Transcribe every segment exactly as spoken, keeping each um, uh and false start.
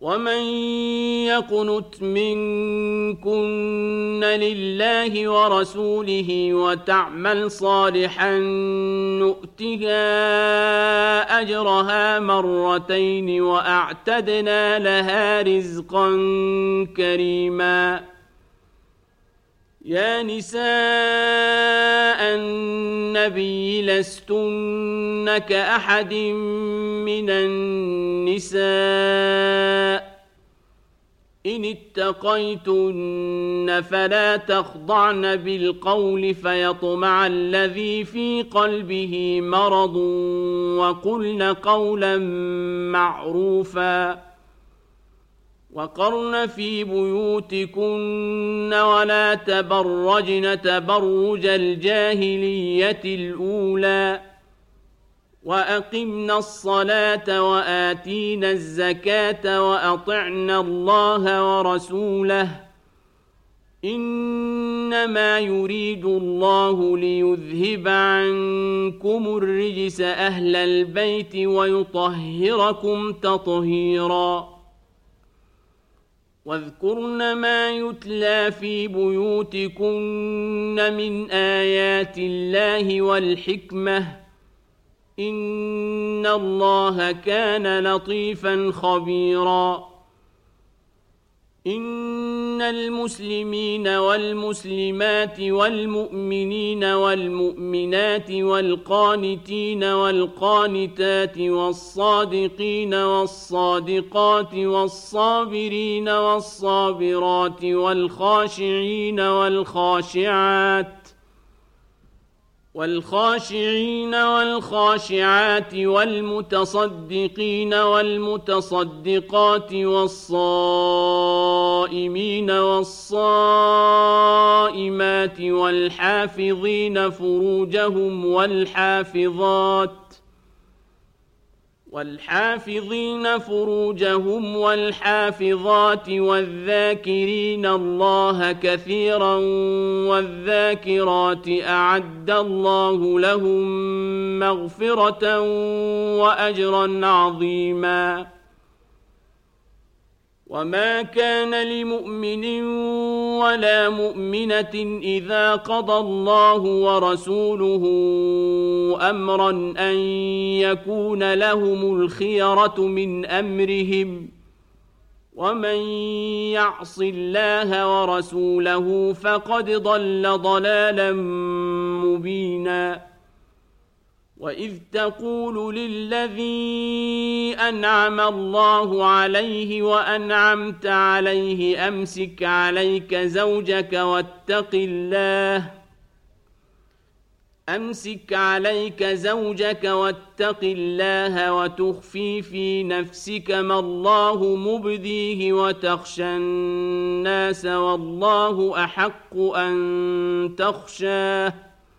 ومن يقنت منكن لله ورسوله وتعمل صالحا نؤتها أجرها مرتين وأعتدنا لها رزقا كريما. يا نساء النبي لستن كأحد من النساء إن اتقيتن فلا تخضعن بالقول فيطمع الذي في قلبه مرض وقلن قولا معروفا وقرن في بيوتكن ولا تبرجن تبرج الجاهلية الأولى وأقمنا الصلاة وآتينا الزكاة وأطعنا الله ورسوله إنما يريد الله ليذهب عنكم الرجس أهل البيت ويطهركم تطهيرا. واذكرن ما يتلى في بيوتكن من آيات الله والحكمة إن الله كان لطيفا خبيرا. إن المسلمين والمسلمات والمؤمنين والمؤمنات والقانتين والقانتات والصادقين والصادقات والصابرين والصابرات والخاشعين والخاشعات والخاشعين والخاشعات والمتصدقين والمتصدقات والصائمين والصائمات والحافظين فروجهم والحافظات والحافظين فروجهم والحافظات والذاكرين الله كثيرا والذاكرات أعد الله لهم مغفرة وأجرا عظيما. وما كان لمؤمن ولا مؤمنة إذا قضى الله ورسوله أمرا أن يكون لهم الخيرة من أمرهم ومن يعص الله ورسوله فقد ضل ضلالا مبينا. وإذ تقول للذي أنعم الله عليه وأنعمت عليه أمسك عليك زوجك واتق الله أمسك عليك زوجك واتق الله وتخفي في نفسك ما الله مبديه وتخشى الناس والله أحق أن تخشاه.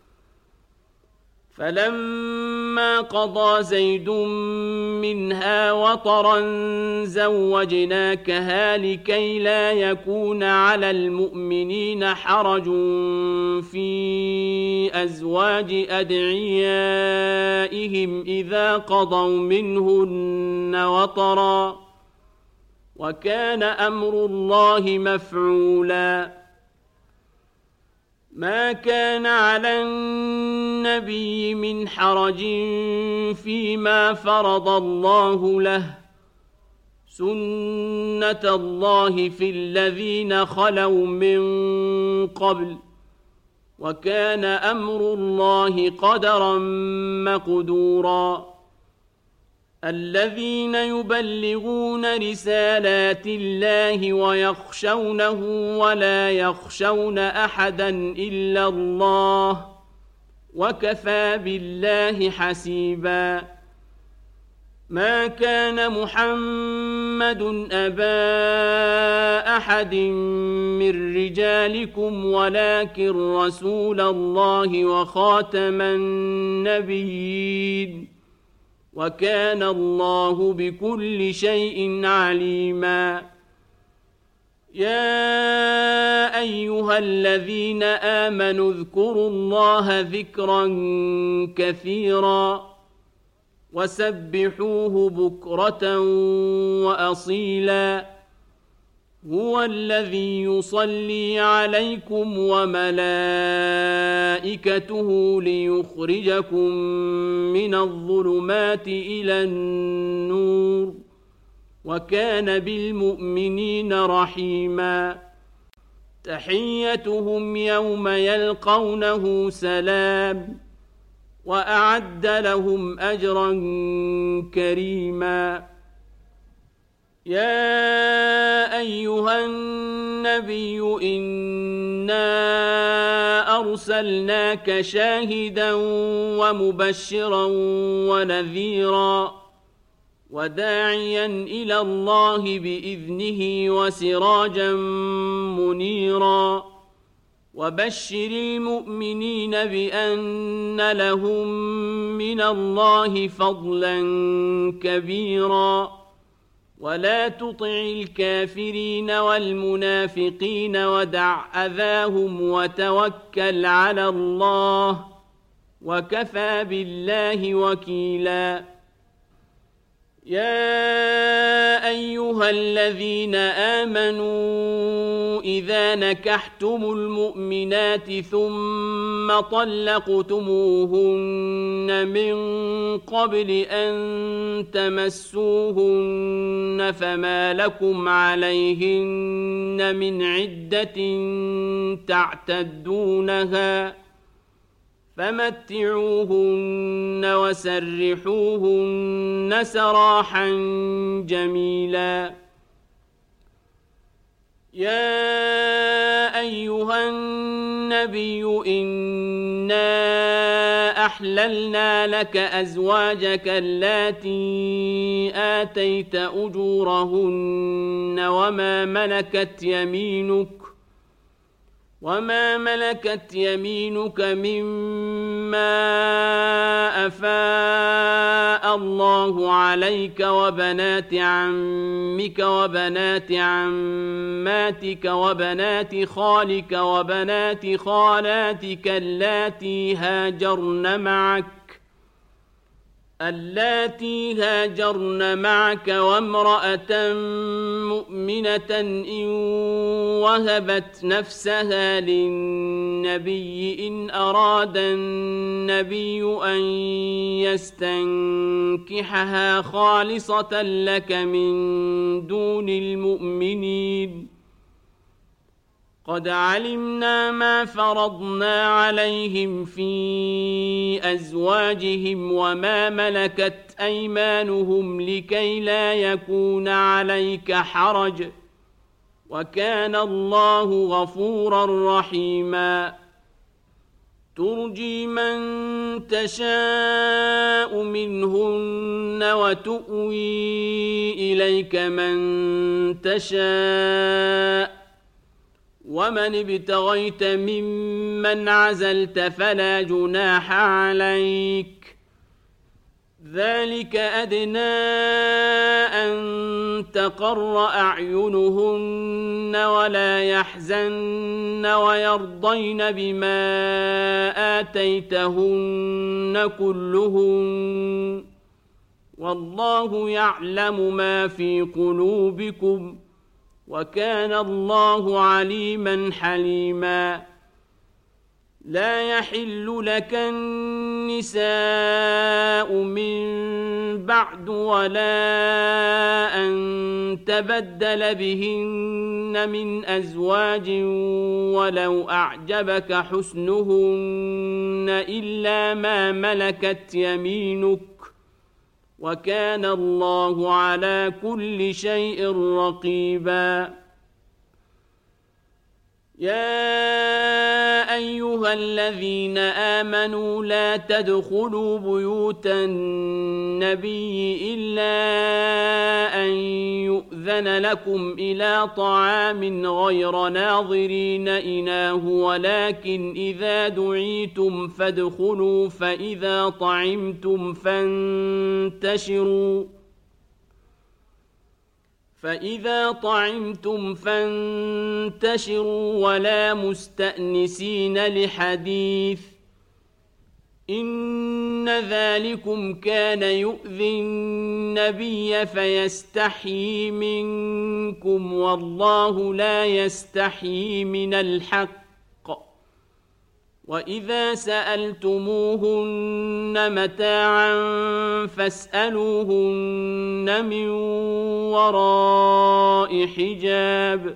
فلما قضى زيد منها وطرا زوجناكها لكي لا يكون على المؤمنين حرج في أزواج أدعيائهم إذا قضوا منهن وطرا وكان أمر الله مفعولا. ما كان على النبي من حرج فيما فرض الله له سنة الله في الذين خلوا من قبل وكان أمر الله قدرا مقدورا. الذين يبلغون رسالات الله ويخشونه ولا يخشون أحدا إلا الله وكفى بالله حسيبا. ما كان محمد أبا أحد من رجالكم ولكن رسول الله وخاتم النبيين وكان الله بكل شيء عليما. يا أيها الذين آمنوا اذكروا الله ذكرا كثيرا وسبحوه بكرة وأصيلا هو الذي يصلي عليكم وملائكته ليخرجكم من الظلمات إلى النور وكان بالمؤمنين رحيما تحيتهم يوم يلقونه سلام وأعد لهم أجرا كريما يا أيها النبي إنا أرسلناك شاهدا ومبشرا ونذيرا وداعيا إلى الله بإذنه وسراجا منيرا وبشر المؤمنين بأن لهم من الله فضلا كبيرا ولا تطع الكافرين والمنافقين ودع أذاهم وتوكل على الله وكفى بالله وكيلا يا أيها الذين آمنوا إذا نكحتم المؤمنات ثم طلقتموهن من قبل أن تمسوهن فما لكم عليهن من عدة تعتدونها فمتعوهن وسرحوهن سراحا جميلا يا أيها النبي إنا أحللنا لك أزواجك اللاتي آتيت أجورهن وما ملكت يمينك وما ملكت يمينك مما أفاء الله عليك وبنات عمك وبنات عماتك وبنات خالك وبنات خالاتك اللاتي هاجرن معك اللاتي هاجرن معك وامرأة مؤمنة إن وهبت نفسها للنبي إن أراد النبي أن يستنكحها خالصة لك من دون المؤمنين قد علمنا ما فرضنا عليهم في أزواجهم وما ملكت أيمانهم لكي لا يكون عليك حرج وكان الله غفورا رحيما ترجي من تشاء منهن وتؤوي إليك من تشاء ومن ابتغيت ممن عزلت فلا جناح عليك ذلك أدنى أن تقر أعينهن ولا يحزن ويرضين بما آتيتهن كلهن والله يعلم ما في قلوبكم وكان الله عليما حليما لا يحل لك النساء من بعد ولا أن تبدل بهن من أزواج ولو أعجبك حسنهن إلا ما ملكت يمينك وكان الله على كل شيء رقيبا يا أيها الذين آمنوا لا تدخلوا بيوت النبي إلا أن يؤذن لكم إلى طعام غير ناظرين إناه ولكن إذا دعيتم فادخلوا فإذا طعمتم فانتشروا فإذا طعمتم فانتشروا ولا مستأنسين لحديث إن ذلكم كان يؤذي النبي فيستحيي منكم والله لا يستحيي من الحق وإذا سألتموهن متاعا فاسألوهن من وراء حجاب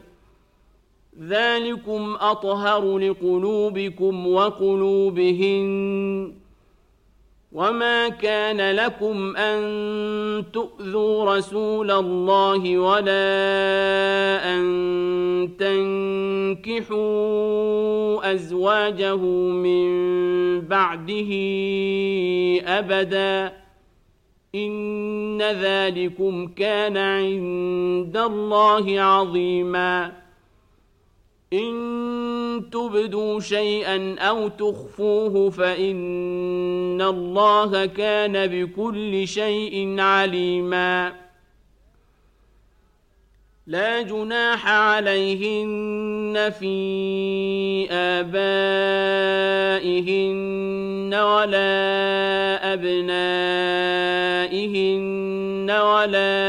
ذلكم أطهر لقلوبكم وقلوبهن وما كان لكم أن تؤذوا رسول الله ولا أن تنكحوا أزواجه من بعده أبدا إن ذلكم كان عند الله عظيما إن تبدوا شيئا أو تخفوه فإن الله كان بكل شيء عليما لا جناح عليهن في آبائهن ولا أبنائهن ولا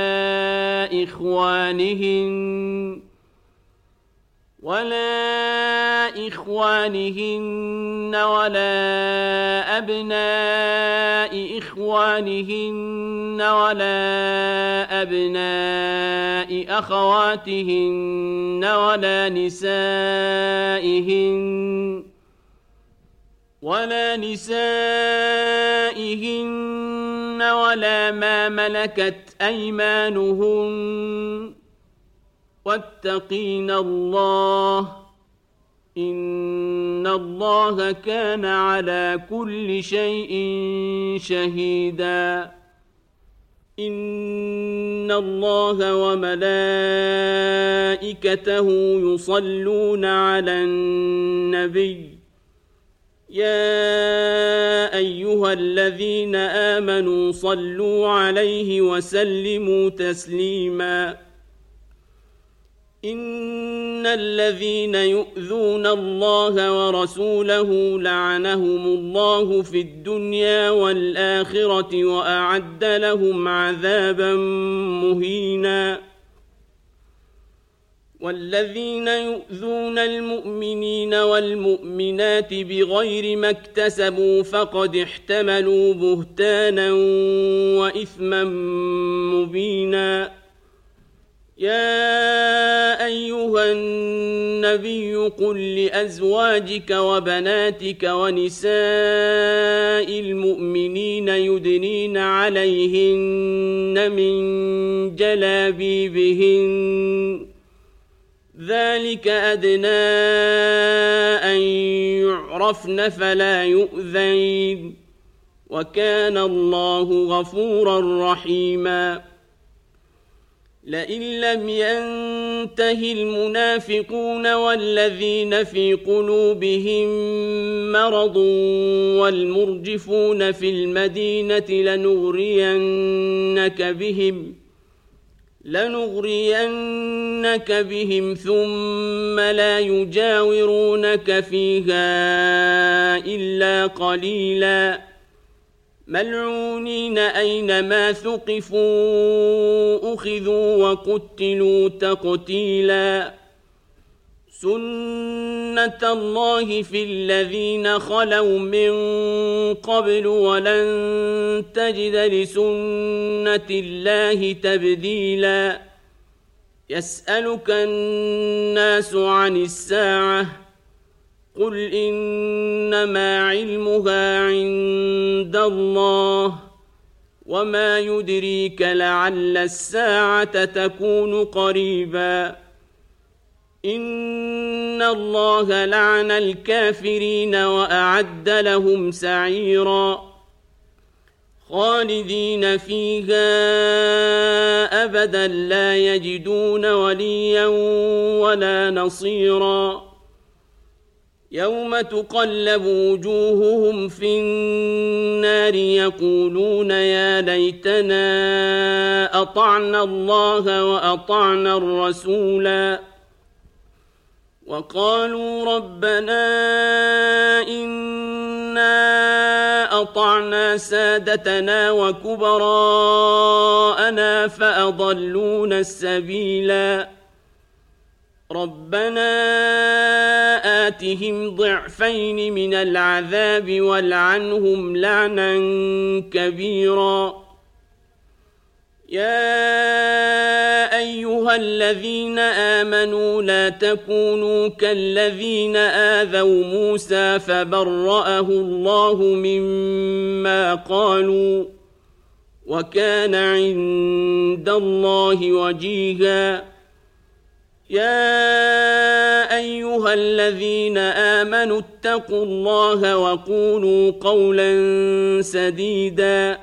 إخوانهن ولا إخوانهن ولا أبناء إخوانهن ولا أبناء أخواتهن ولا نسائهن ولا نسائهن ولا ما ملكت أيمانهن واتقين الله إن الله كان على كل شيء شهيدا إن الله وملائكته يصلون على النبي يا أيها الذين آمنوا صلوا عليه وسلموا تسليما إن الذين يؤذون الله ورسوله لعنهم الله في الدنيا والآخرة وأعد لهم عذابا مهينا والذين يؤذون المؤمنين والمؤمنات بغير ما اكتسبوا فقد احتملوا بهتانا وإثما مبينا يا أيها النبي قل لأزواجك وبناتك ونساء المؤمنين يدنين عليهن من جلابيبهن ذلك أدنى أن يعرفن فلا يؤذين وكان الله غفورا رحيما لئن لم ينته المنافقون والذين في قلوبهم مرض والمرجفون في المدينة لنغرينك بهم لنغرينك بهم ثم لا يجاورونك فيها إلا قليلا ملعونين أينما ثقفوا أخذوا وقتلوا تقتيلا سنة الله في الذين خلوا من قبل ولن تجد لسنة الله تبديلا يسألك الناس عن الساعة قل إنما علمها عند الله وما يدريك لعل الساعة تكون قريبا إن الله لعن الكافرين وأعد لهم سعيرا خالدين فيها أبدا لا يجدون وليا ولا نصيرا يوم تقلب وجوههم في النار يقولون يا ليتنا أطعنا الله وأطعنا الرسولا وقالوا ربنا إنا أطعنا سادتنا وكبراءنا فأضلونا السبيلا ربنا آتهم ضعفين من العذاب والعنهم لعنا كبيرا يا أيها الذين آمنوا لا تكونوا كالذين آذوا موسى فبرأه الله مما قالوا وكان عند الله وجيها يا أيها الذين آمنوا اتقوا الله وقولوا قولا سديدا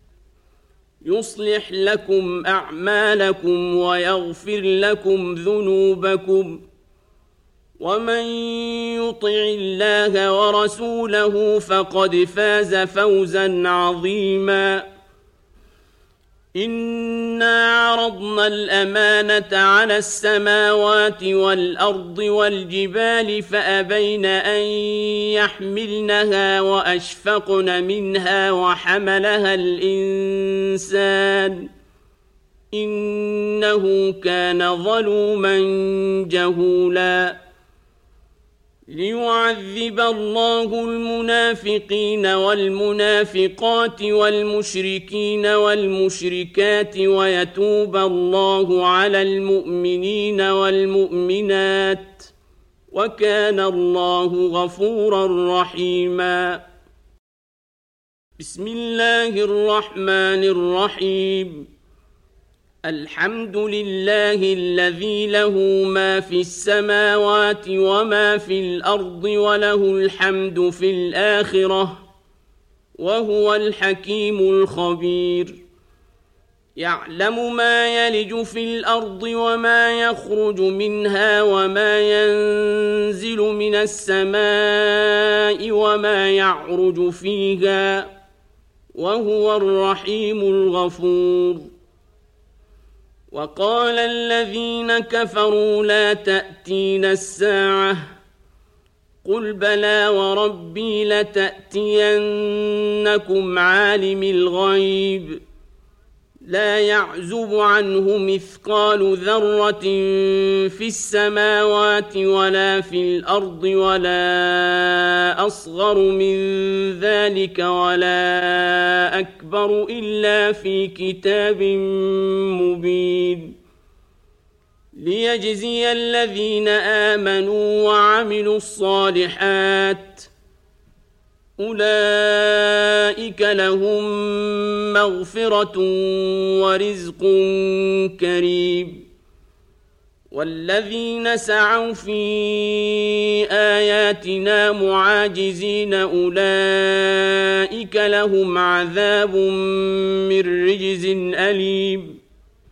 يصلح لكم أعمالكم ويغفر لكم ذنوبكم ومن يطع الله ورسوله فقد فاز فوزا عظيما إنا عرضنا الأمانة على السماوات والأرض والجبال فأبين أن يحملنها وأشفقن منها وحملها الإنسان إنه كان ظلوما جهولا ليعذب الله المنافقين والمنافقات والمشركين والمشركات ويتوب الله على المؤمنين والمؤمنات وكان الله غفورا رحيما بسم الله الرحمن الرحيم الحمد لله الذي له ما في السماوات وما في الأرض وله الحمد في الآخرة وهو الحكيم الخبير يعلم ما يلج في الأرض وما يخرج منها وما ينزل من السماء وما يعرج فيها وهو الرحيم الغفور وقال الذين كفروا لا تأتينا الساعة قل بلى وربي لتأتينكم عالم الغيب لا يعزب عنه مثقال ذرة في السماوات ولا في الأرض ولا أصغر من ذلك ولا أكبر إلا في كتاب مبين ليجزي الذين آمنوا وعملوا الصالحات أولئك لهم مغفرة ورزق كريم والذين سعوا في آياتنا معاجزين أولئك لهم عذاب من رجز أليم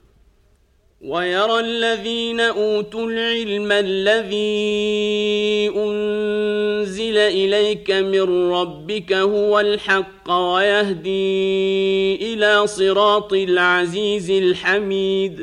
ويرى الذين أوتوا العلم الذي أنزل إليك من ربك هو الحق ويهدي إلى صراط العزيز الحميد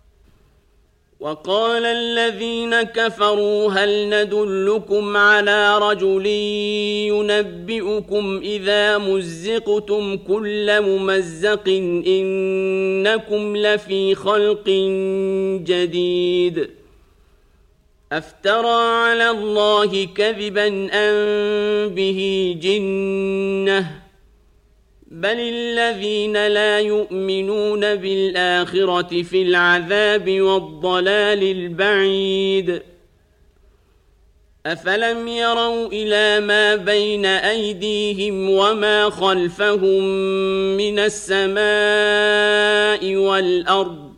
وقال الذين كفروا هل ندلكم على رجل ينبئكم إذا مزقتم كل ممزق إنكم لفي خلق جديد أفترى على الله كذبا أم به جنة بل الذين لا يؤمنون بالآخرة في العذاب والضلال البعيد أفلم يروا إلى ما بين أيديهم وما خلفهم من السماء والأرض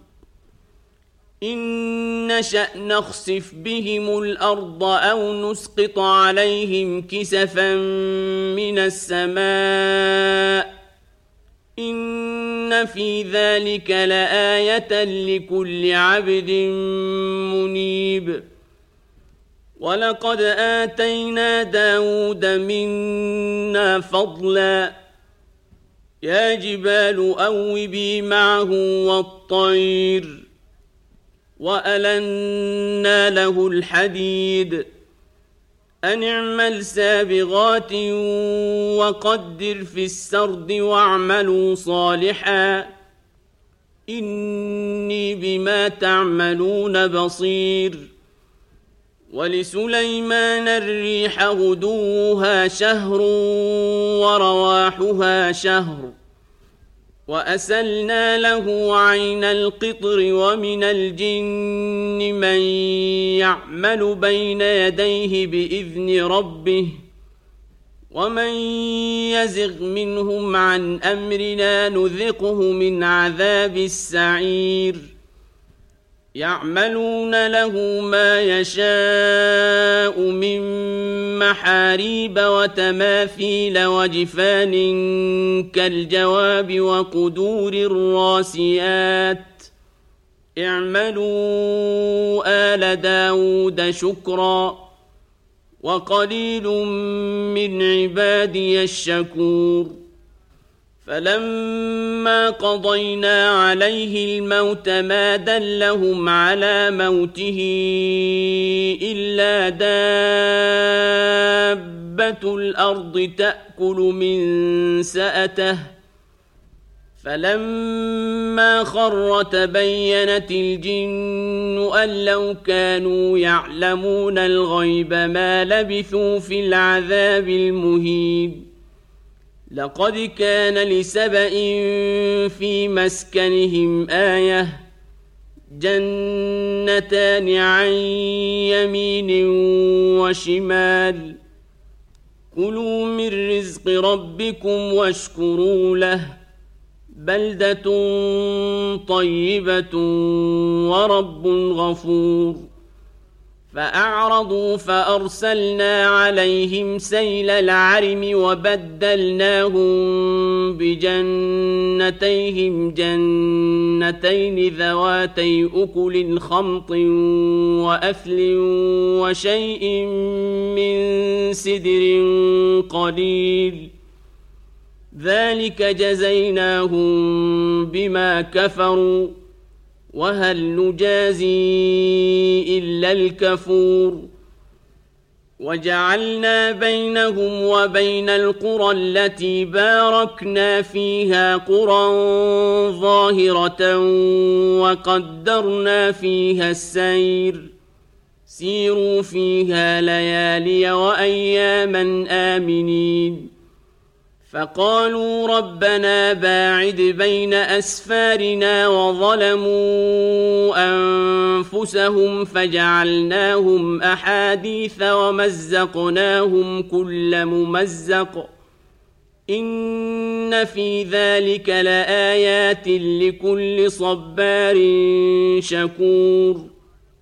إن نشأ نخسف بهم الأرض أو نسقط عليهم كسفا من السماء إن في ذلك لآية لكل عبد منيب ولقد آتينا داود منا فضلا يا جبال أوبي معه والطير وألنا له الحديد أن اعمل سابغات وقدر في السرد واعملوا صالحا إني بما تعملون بصير. ولسليمان الريح غدوها شهر ورواحها شهر وأسلنا له عين القطر ومن الجن من يعمل بين يديه بإذن ربه ومن يزغ منهم عن أمرنا نذقه من عذاب السعير. يعملون له ما يشاء من محاريب وتماثيل وجفان كالجواب وقدور الراسيات اعملوا آل داود شكرا وقليل من عبادي الشكور. فلما قضينا عليه الموت ما دلهم على موته إلا دابة الأرض تأكل من سأته فلما خر تبينت الجن أن لو كانوا يعلمون الغيب ما لبثوا في العذاب المهين. لقد كان لسبإ في مسكنهم آية جنتان عن يمين وشمال كلوا من رزق ربكم واشكروا له بلدة طيبة ورب غفور. فأعرضوا فأرسلنا عليهم سيل العرم وبدلناهم بجنتيهم جنتين ذواتي أكل خمط وأثل وشيء من سدر قليل ذلك جزيناهم بما كفروا وهل نجازي إلا الكفور. وجعلنا بينهم وبين القرى التي باركنا فيها قرى ظاهرة وقدرنا فيها السير سيروا فيها ليالي وأياما آمنين. فقالوا ربنا باعد بين أسفارنا وظلموا أنفسهم فجعلناهم أحاديث ومزقناهم كل ممزق إن في ذلك لآيات لكل صبار شكور.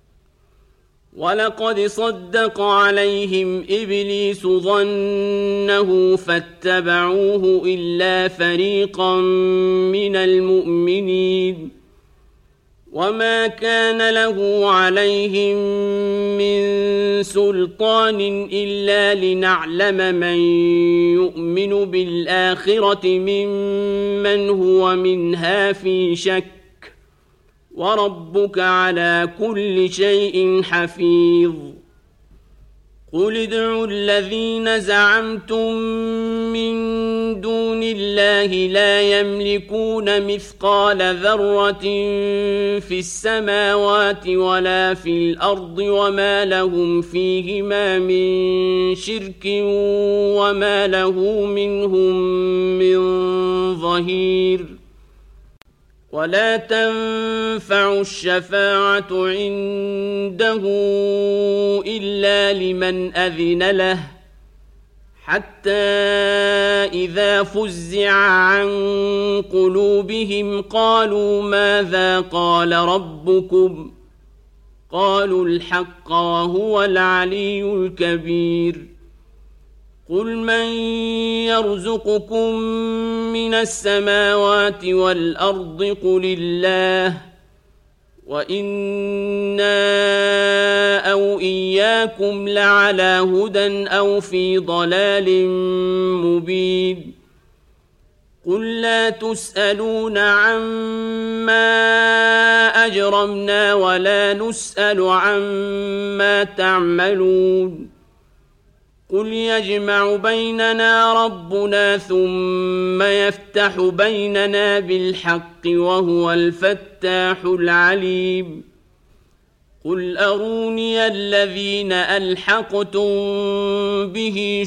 ولقد صدق عليهم إبليس ظنه فاتبعوه إلا فريقا من المؤمنين وما كان له عليهم من سلطان إلا لنعلم من يؤمن بالآخرة ممن هو منها في شك وربك على كل شيء حفيظ. قل ادعوا الذين زعمتم من دون الله لا يملكون مثقال ذرة في السماوات ولا في الأرض وما لهم فيهما من شرك وما له منهم من ظهير. ولا تنفع الشفاعة عنده إلا لمن أذن له حتى إذا فزع عن قلوبهم قالوا ماذا قال ربكم قالوا الحق وهو العلي الكبير. قل من يرزقكم من السماوات والأرض قل الله وإنا أو إياكم لعلى هدى أو في ضلال مبين. قل لا تسألون عما أجرمنا ولا نسأل عما تعملون قل يجمع بيننا ربنا ثم يفتح بيننا بالحق وهو الفتاح العليم قل أروني الذين ألحقتم به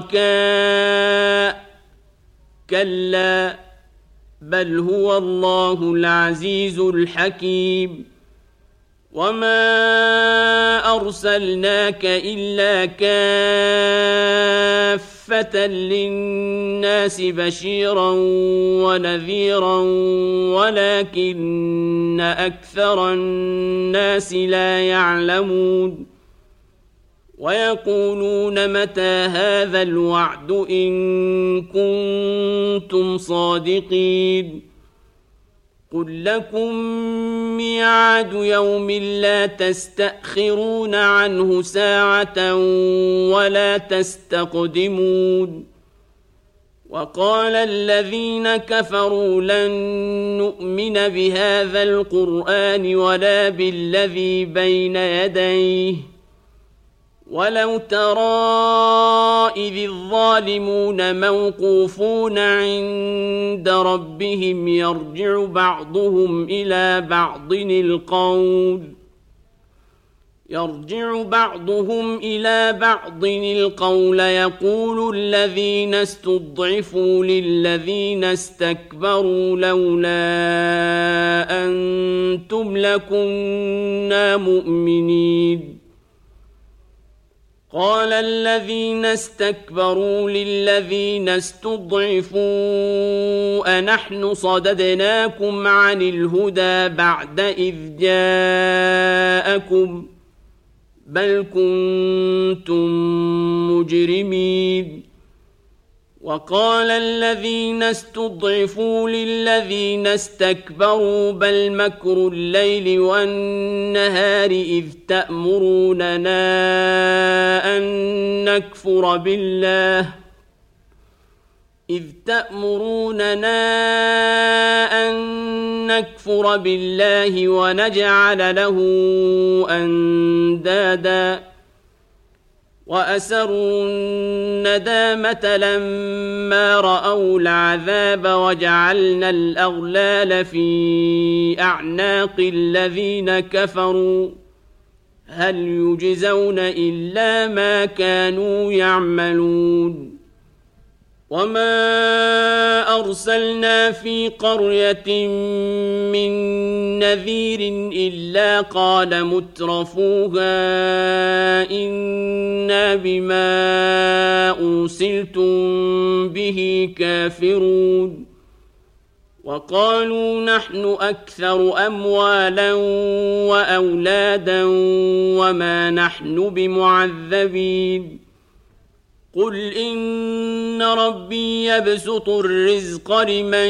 شركاء كلا بل هو الله العزيز الحكيم وما أرسلناك إلا كافة للناس بشيرا ونذيرا ولكن أكثر الناس لا يعلمون ويقولون متى هذا الوعد إن كنتم صادقين قل لكم ميعاد يوم لا تستأخرون عنه ساعة ولا تستقدمون وقال الذين كفروا لن نؤمن بهذا القرآن ولا بالذي بين يديه ولو ترى إذ الظالمون موقوفون عند ربهم يرجع بعضهم إلى بعض القول يرجع بعضهم إلى بعض القول يقول الذين استضعفوا للذين استكبروا لولا أنتم لكنا مؤمنين قال الذين استكبروا للذين استضعفوا أنحن صددناكم عن الهدى بعد إذ جاءكم بل كنتم مجرمين وقال الذين استضعفوا للذين استكبروا بل مكر الليل والنهار إذ تأمروننا أن نكفر بالله إذ تأمروننا أن نكفر بالله ونجعل له أندادا وأسروا الندامة لما رأوا العذاب وجعلنا الأغلال في أعناق الذين كفروا هل يجزون إلا ما كانوا يعملون وما أرسلنا في قرية من نذير إلا قال مترفوها إنا بما أرسلتم به كافرون وقالوا نحن أكثر أموالا وأولادا وما نحن بمعذبين قل إن ربي يبسط الرزق لمن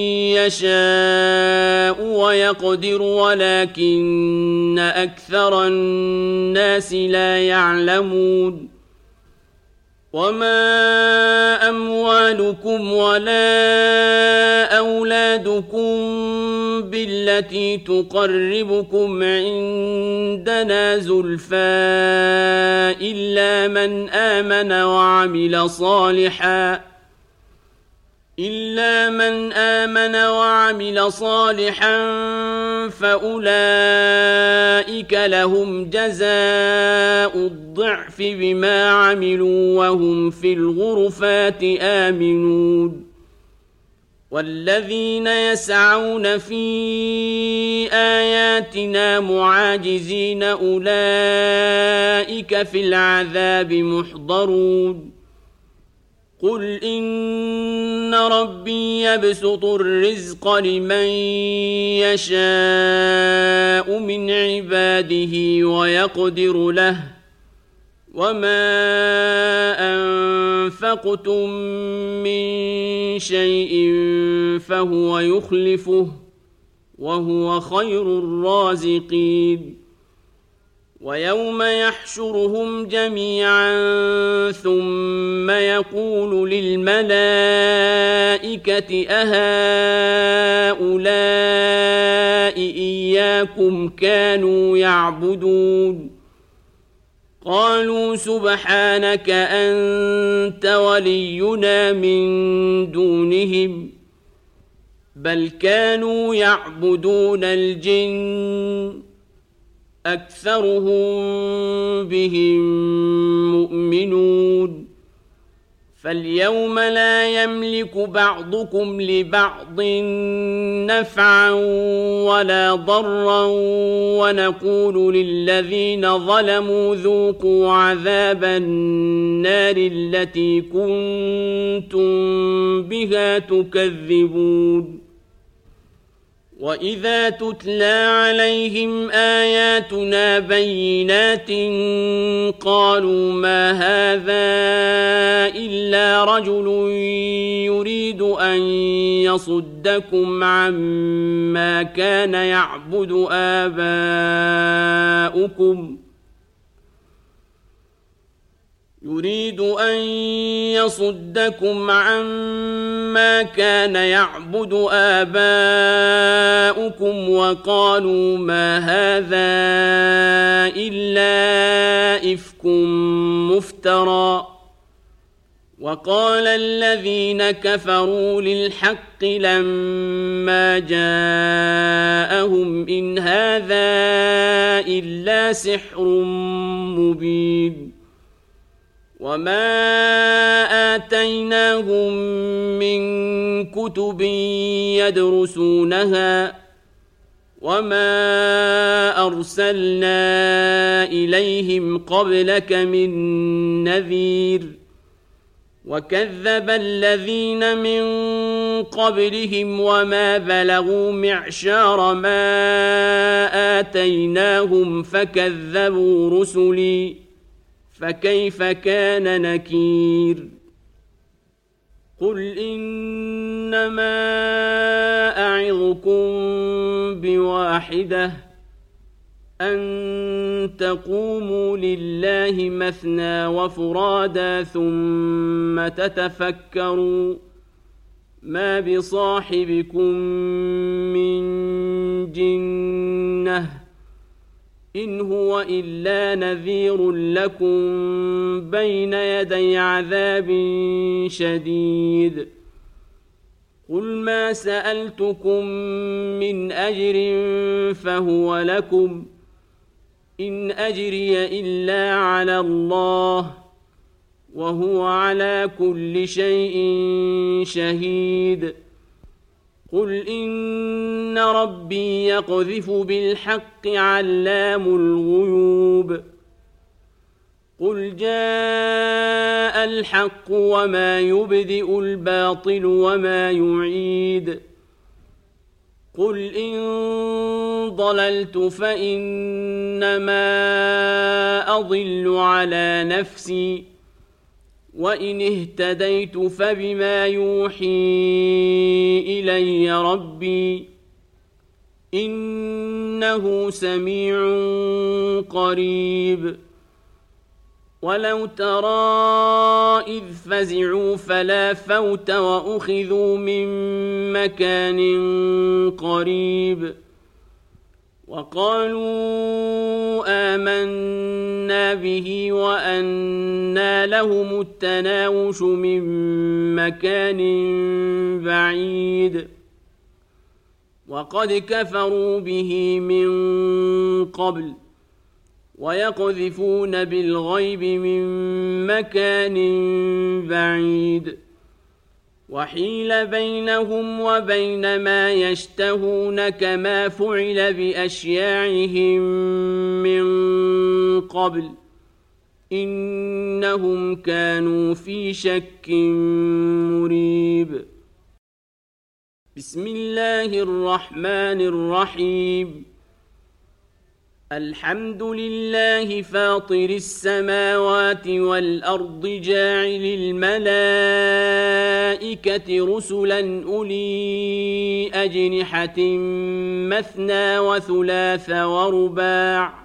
يشاء ويقدر ولكن أكثر الناس لا يعلمون وما أموالكم ولا أولادكم بالتي تقربكم عندنا زلفى إلا من آمن وعمل صالحا إلا من آمن وعمل صالحا فأولئك لهم جزاء الضعف بما عملوا وهم في الغرفات آمنون والذين يسعون في آياتنا معاجزين أولئك في العذاب محضرون قل إن ربي يبسط الرزق لمن يشاء من عباده ويقدر له وما أنفقتم من شيء فهو يخلفه وهو خير الرازقين ويوم يحشرهم جميعا ثم يقول للملائكة أهؤلاء إياكم كانوا يعبدون قالوا سبحانك أنت ولينا من دونهم بل كانوا يعبدون الجن أكثرهم بهم مؤمنون فاليوم لا يملك بعضكم لبعض نفعا ولا ضرا ونقول للذين ظلموا ذوقوا عذاب النار التي كنتم بها تكذبون وإذا تتلى عليهم آياتنا بينات قالوا ما هذا إلا رجل يريد أن يصدكم عما كان يعبد آباؤكم يريد أن يصدكم عما كان يعبد آباؤكم وقالوا ما هذا إلا إفك مفترى وقال الذين كفروا للحق لما جاءهم إن هذا إلا سحر مبين وما آتيناهم من كتب يدرسونها وما أرسلنا إليهم قبلك من نذير وكذب الذين من قبلهم وما بلغوا معشار ما آتيناهم فكذبوا رسلي فكيف كان نكير قل إنما أعظكم بواحدة أن تقوموا لله مثنى وفرادا ثم تتفكروا ما بصاحبكم من جنة إن هو إلا نذير لكم بين يدي عذاب شديد قل ما سألتكم من أجر فهو لكم إن أجري إلا على الله وهو على كل شيء شهيد قل إن ربي يقذف بالحق علام الغيوب قل جاء الحق وما يبدئ الباطل وما يعيد قل إن ضللت فإنما أضل على نفسي وإن اهتديت فبما يوحي إلي ربي إنه سميع قريب ولو ترى إذ فزعوا فلا فوت وأخذوا من مكان قريب وقالوا آمنا به وأنى لهم التناوش من مكان بعيد وقد كفروا به من قبل ويقذفون بالغيب من مكان بعيد وحيل بينهم وبين ما يشتهون كما فعل بأشياعهم من قبل إنهم كانوا في شك مريب بسم الله الرحمن الرحيم الحمد لله فاطر السماوات والأرض جاعل الملائكة رسلا أولي أجنحة مثنى وثلاث ورباع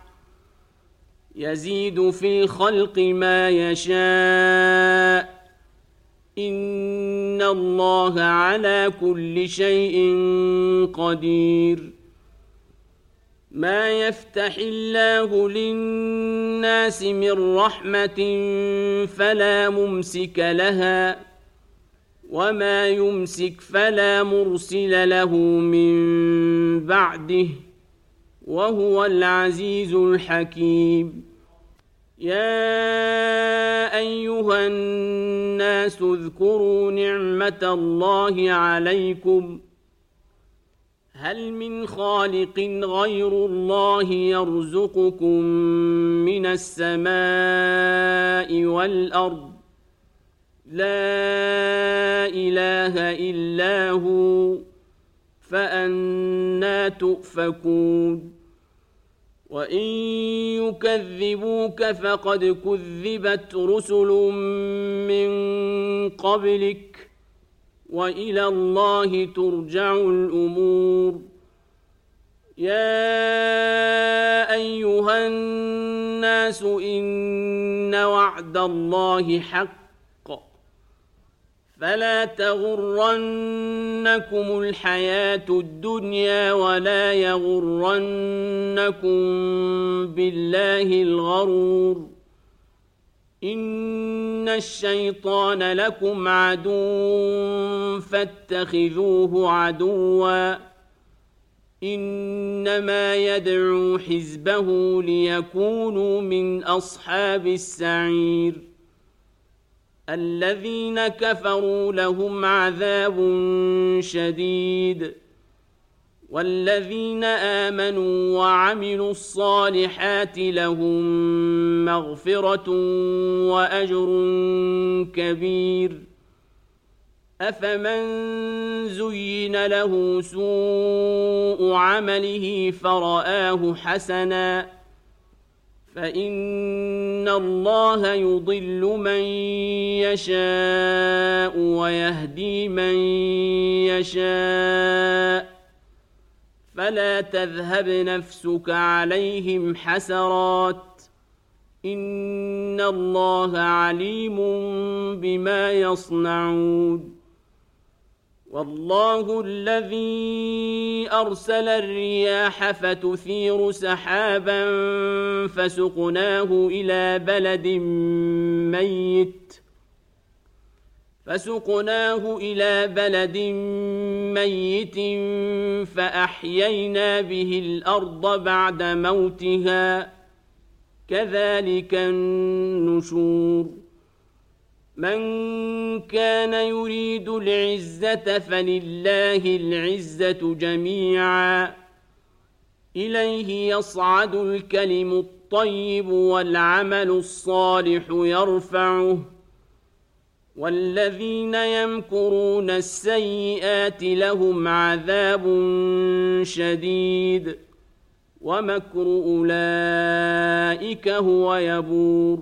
يزيد في الخلق ما يشاء إن الله على كل شيء قدير ما يفتح الله للناس من رحمة فلا ممسك لها وما يمسك فلا مرسل له من بعده وهو العزيز الحكيم. يا أيها الناس اذكروا نعمة الله عليكم هل من خالق غير الله يرزقكم من السماء والأرض لا إله إلا هو فأنى تؤفكون. وإن يكذبوك فقد كذبت رسل من قبلك وإلى الله ترجع الأمور. يا أيها الناس إن وعد الله حق فلا تغرنكم الحياة الدنيا ولا يغرنكم بالله الغرور. إن الشيطان لكم عدو فاتخذوه عدوا إنما يدعو حزبه ليكونوا من أصحاب السعير. الذين كفروا لهم عذاب شديد والذين آمنوا وعملوا الصالحات لهم مغفرة وأجر كبير. أفمن زين له سوء عمله فرآه حسنا فإن الله يضل من يشاء ويهدي من يشاء فلا تذهب نفسك عليهم حسرات إن الله عليم بما يصنعون. والله الذي أرسل الرياح فتثير سحابا فسقناه إلى بلد ميت فسقناه إلى بلد ميت فأحيينا به الأرض بعد موتها كذلك النشور. من كان يريد العزة فلله العزة جميعا إليه يصعد الكلم الطيب والعمل الصالح يرفعه والذين يمكرون السيئات لهم عذاب شديد ومكر أولئك هو يبور.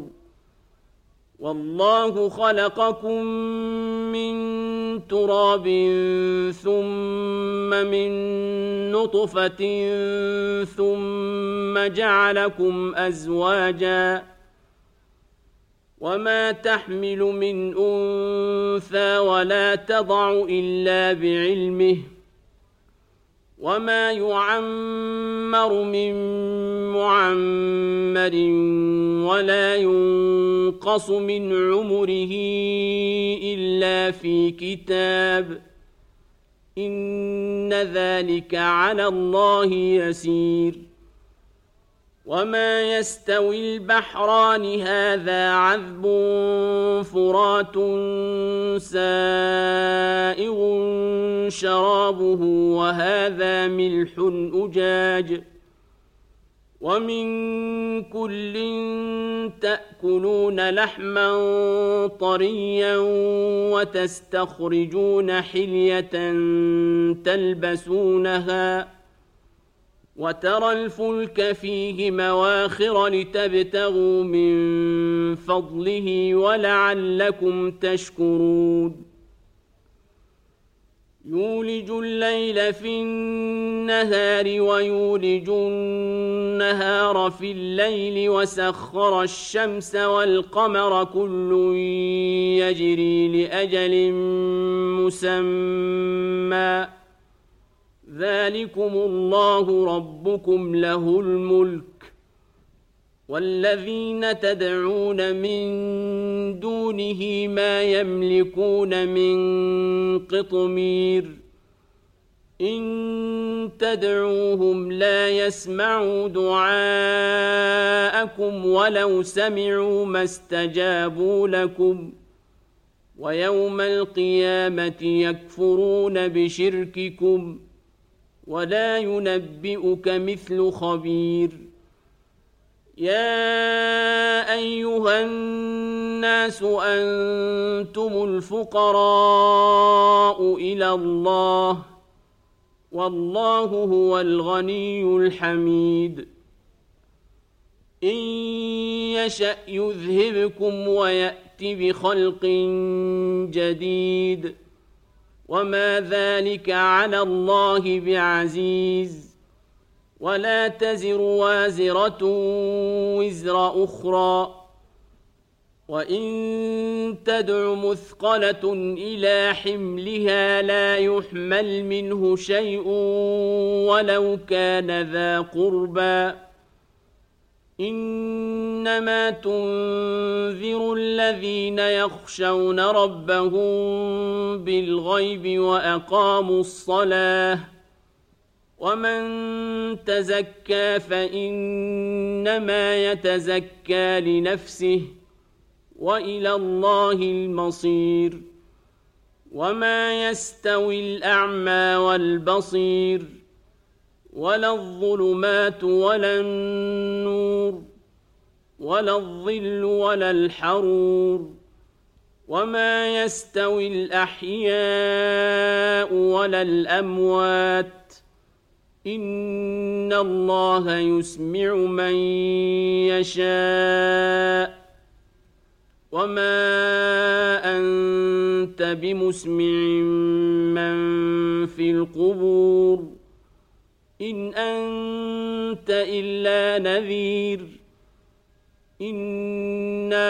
والله خلقكم من تراب ثم من نطفة ثم جعلكم أزواجا وما تحمل من أنثى ولا تضع إلا بعلمه وما يعمر من معمر ولا ينقص من عمره إلا في كتاب إن ذلك على الله يسير. وما يستوي البحران هذا عذب فرات سائغ شرابه وهذا ملح أجاج ومن كل تأكلون لحما طريا وتستخرجون حلية تلبسونها وترى الفلك فيه مواخر لتبتغوا من فضله ولعلكم تشكرون. يولج الليل في النهار ويولج النهار في الليل وسخر الشمس والقمر كل يجري لأجل مسمى ذلكم الله ربكم له الملك والذين تدعون من دونه ما يملكون من قطمير إن تدعوهم لا يسمعوا دعاءكم ولو سمعوا ما استجابوا لكم ويوم القيامة يكفرون بشرككم ولا ينبئك مثل خبير يا أيها الناس أنتم الفقراء إلى الله والله هو الغني الحميد إن يشأ يذهبكم ويأت بخلق جديد وما ذلك على الله بعزيز ولا تزر وازرة وزر أخرى وإن تدع مثقلة إلى حملها لا يحمل منه شيء ولو كان ذا قربى إنما تنذر الذين يخشون ربهم بالغيب وأقاموا الصلاة ومن تزكى فإنما يتزكى لنفسه وإلى الله المصير وما يستوي الأعمى والبصير ولا الظلمات ولا النور ولا الظل ولا الحرور وما يستوي الأحياء ولا الأموات إن الله يسمع من يشاء وما أنت بمسمع من في القبور إن أنت إلا نذير إنا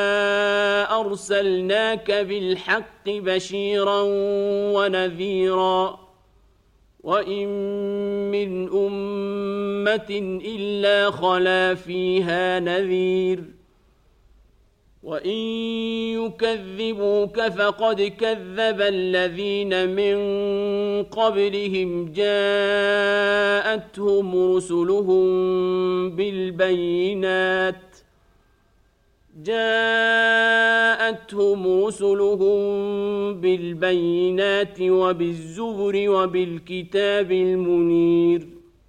أرسلناك بالحق بشيرا ونذيرا وإن من أمة إلا خلا فيها نذير وإن يكذبوك فقد كذب الذين من قبلهم جاءتهم رسلهم بالبينات جاءتهم رسلهم بالبينات وبالزبر وبالكتاب المنير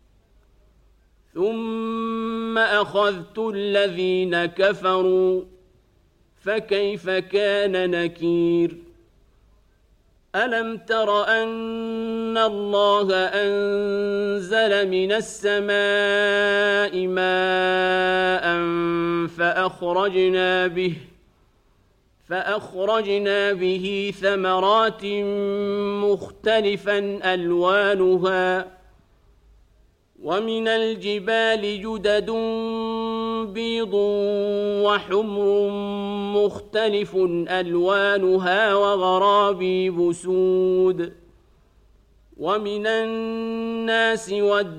ثم أخذت الذين كفروا فكيف كان نكير ألم تر أن الله أنزل من السماء ماء فأخرجنا به فأخرجنا به ثمرات مختلفا ألوانها ومن الجبال جدد بيض وحمر مختلف ألوانها وغرابيب سود ومن الناس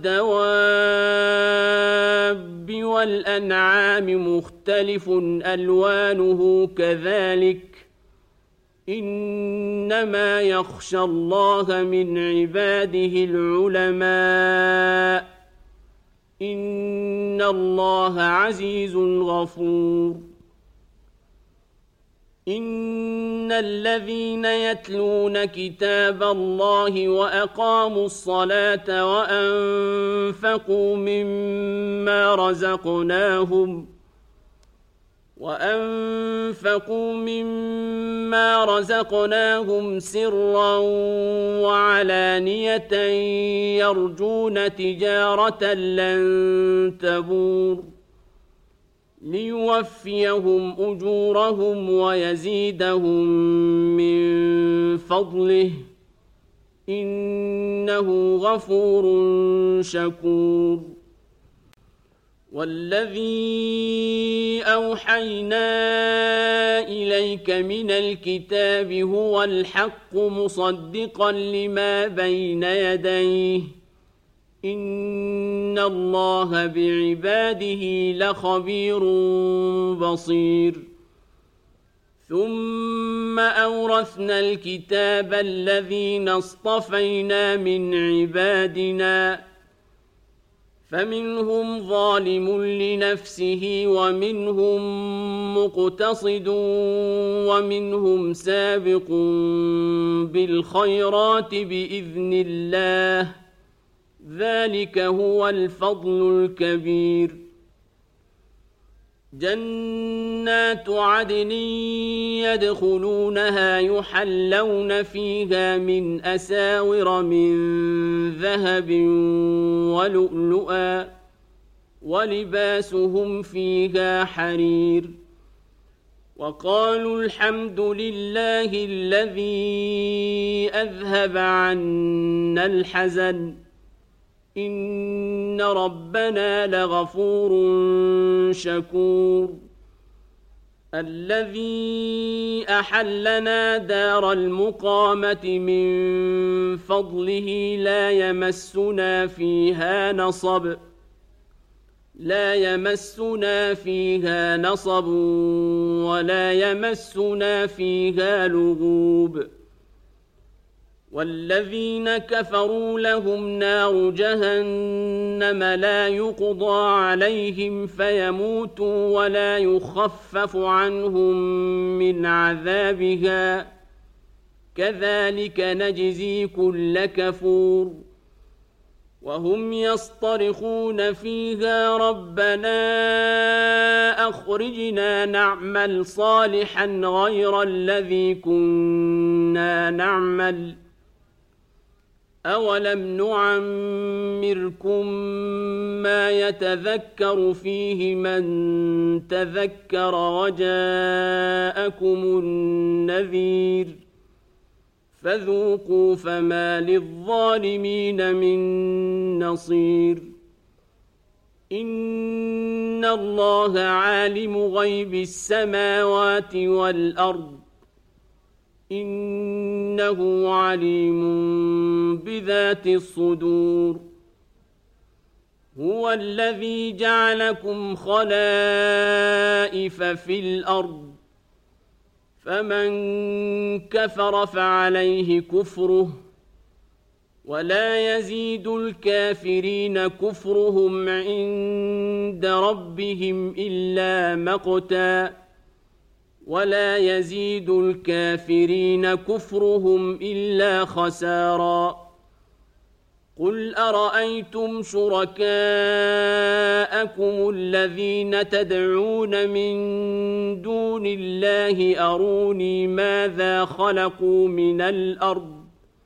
والدواب والأنعام مختلف ألوانه كذلك إنما يخشى الله من عباده العلماء إن الله عزيز غفور إن الذين يتلون كتاب الله وأقاموا الصلاة وأنفقوا مما رزقناهم وأنفقوا مما رزقناهم سرا وعلانية يرجون تجارة لن تبور ليوفيهم أجورهم ويزيدهم من فضله إنه غفور شكور والذي أوحينا إليك من الكتاب هو الحق مصدقا لما بين يديه إن الله بعباده لخبير بصير ثم أورثنا الكتاب الذين اصطفينا من عبادنا فمنهم ظالم لنفسه ومنهم مقتصد ومنهم سابق بالخيرات بإذن الله ذلك هو الفضل الكبير جنات عدن يدخلونها يحلون فيها من أساور من ذهب ولؤلؤا ولباسهم فيها حرير وقالوا الحمد لله الذي أذهب عنا الحزن إن ربنا لغفور شكور الذي أحلنا دار المقامة من فضله لا يمسنا فيها نصب لا يمسنا فيها نصب ولا يمسنا فيها لغوب والذين كفروا لهم نار جهنم لا يقضى عليهم فيموتوا ولا يخفف عنهم من عذابها كذلك نجزي كل كفور وهم يصطرخون فيها ربنا أخرجنا نعمل صالحا غير الذي كنا نعمل أولم نعمركم ما يتذكر فيه من تذكر وجاءكم النذير فذوقوا فما للظالمين من نصير إن الله عالم غيب السماوات والأرض إنه عليم بذات الصدور هو الذي جعلكم خلائف في الأرض فمن كفر فعليه كفره ولا يزيد الكافرين كفرهم عند ربهم إلا مقتا ولا يزيد الكافرين كفرهم إلا خسارا قل أرأيتم شركاءكم الذين تدعون من دون الله أروني ماذا خلقوا من الأرض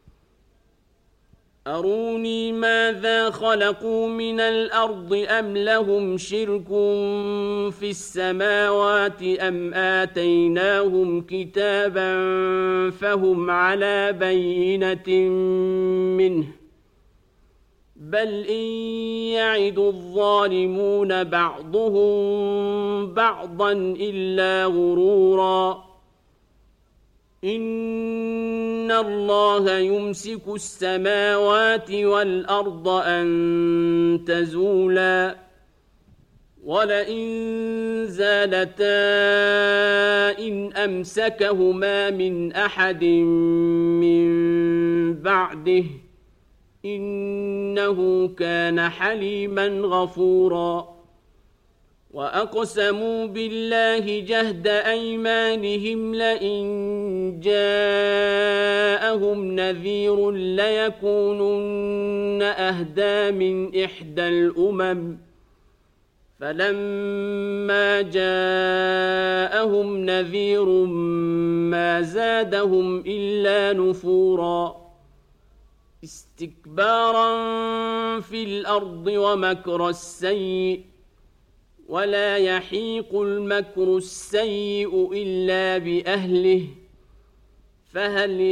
أروني ماذا خلقوا من الأرض أم لهم شرك في السماوات أم آتيناهم كتابا فهم على بينة منه بل إن يعد الظالمون بعضهم بعضا إلا غرورا إن الله يمسك السماوات والأرض أن تزولا ولئن زالتا إن أمسكهما من أحد من بعده إنه كان حليما غفورا وأقسموا بالله جهد أيمانهم لئن جاءهم نذير ليكونن أهدى من إحدى الأمم فلما جاءهم نذير ما زادهم إلا نفورا استكبارا في الأرض ومكر السيء ولا يحيق المكر السيء إلا بأهله فهل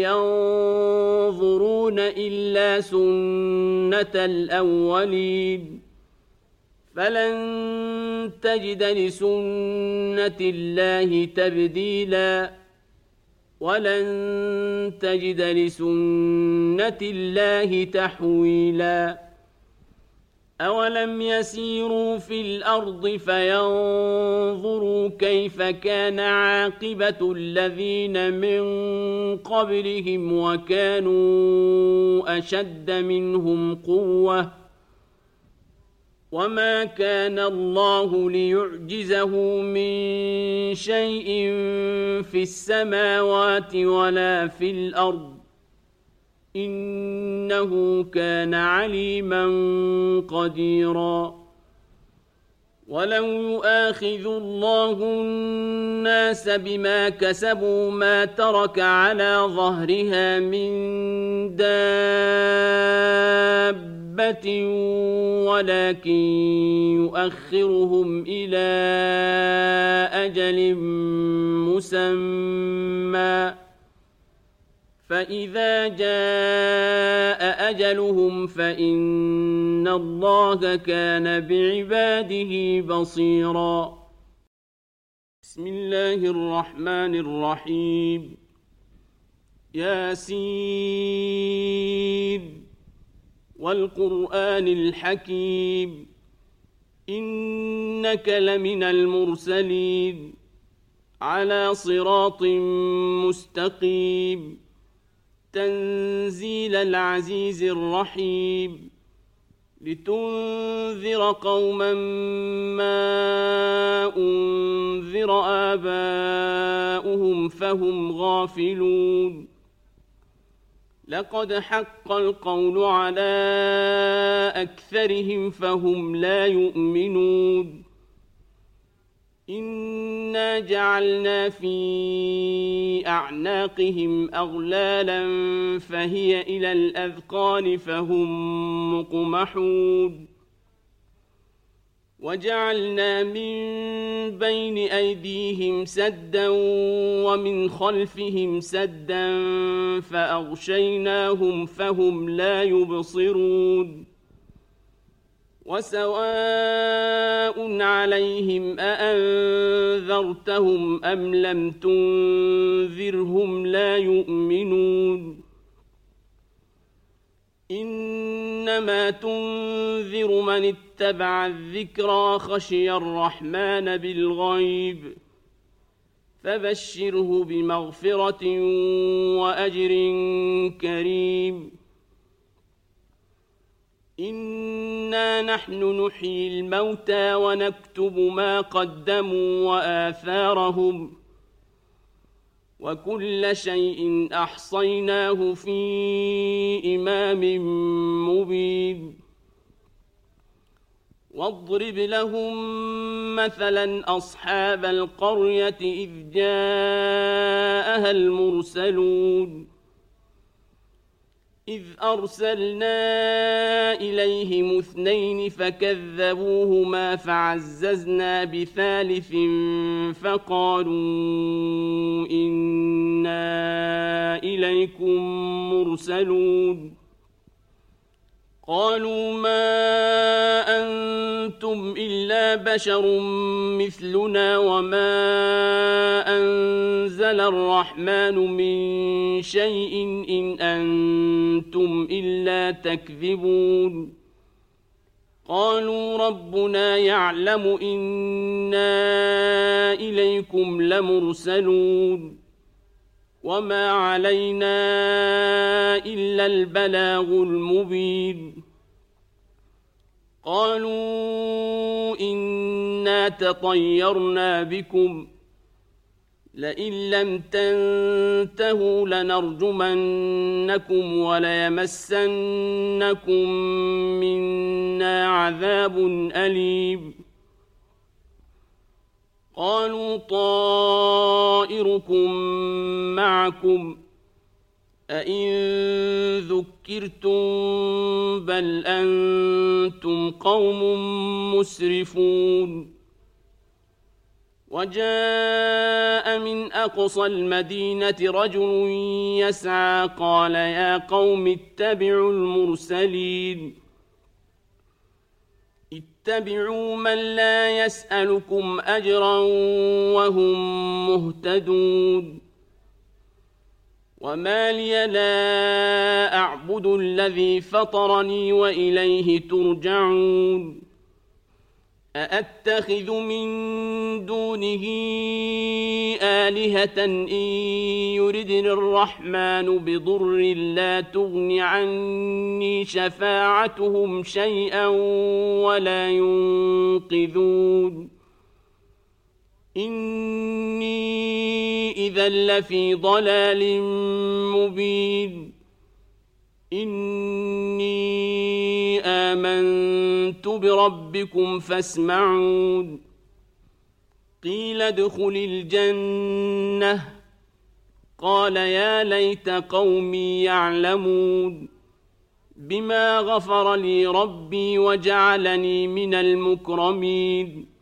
ينظرون إلا سنة الأولين فلن تجد لسنة الله تبديلا ولن تجد لسنة الله تحويلا أولم يسيروا في الأرض فينظروا كيف كان عاقبة الذين من قبلهم وكانوا أشد منهم قوة وما كان الله ليعجزه من شيء في السماوات ولا في الأرض إنه كان عليما قديرا ولو يؤاخذ الله الناس بما كسبوا ما ترك على ظهرها من دابة ولكن يؤخرهم إلى أجل مسمى فإذا جاء أجلهم فإن الله كان بعباده بصيرا. بسم الله الرحمن الرحيم. ياسين والقرآن الحكيم إنك لمن المرسلين على صراط مستقيم تنزيل العزيز الرحيم لتنذر قوما ما أنذر آباؤهم فهم غافلون لقد حق القول على أكثرهم فهم لا يؤمنون إنا جعلنا في أعناقهم أغلالا فهي إلى الأذقان فهم مقمحون وجعلنا من بين أيديهم سدا ومن خلفهم سدا فأغشيناهم فهم لا يبصرون وسواء عليهم أأنذرتهم أم لم تنذرهم لا يؤمنون إنما تنذر من اتبع الذكرى خشي الرحمن بالغيب فبشره بمغفرة وأجر كريم إنا نحن نحيي الموتى ونكتب ما قدموا وآثارهم وكل شيء أحصيناه في إمام مبين واضرب لهم مثلا أصحاب القرية إذ جاءها المرسلون إذ أرسلنا إليهم اثنين فكذبوهما فعززنا بثالث فقالوا إنا إليكم مرسلون قالوا ما أنتم إلا بشر مثلنا وما أنزل الرحمن من شيء إن أنتم إلا تكذبون قالوا ربنا يعلم إنا إليكم لمرسلون وما علينا إلا البلاغ المبين قالوا إنا تطيرنا بكم لئن لم تنتهوا لنرجمنكم وليمسنكم منا عذاب أليم قالوا طائركم معكم أئن ذكرتم بل أنتم قوم مسرفون وجاء من أقصى المدينة رجل يسعى قال يا قوم اتبعوا المرسلين واتبعوا من لا يسألكم أجرا وهم مهتدون وما لي لا أعبد الذي فطرني وإليه ترجعون أأتخذ من دونه آلهة إن يردن الرحمن بضر لا تغن عني شفاعتهم شيئا ولا ينقذون إني إذا لفي ضلال مبين إني آمنت بربكم فاسمعون قيل ادخل الجنة قال يا ليت قومي يعلمون بما غفر لي ربي وجعلني من المكرمين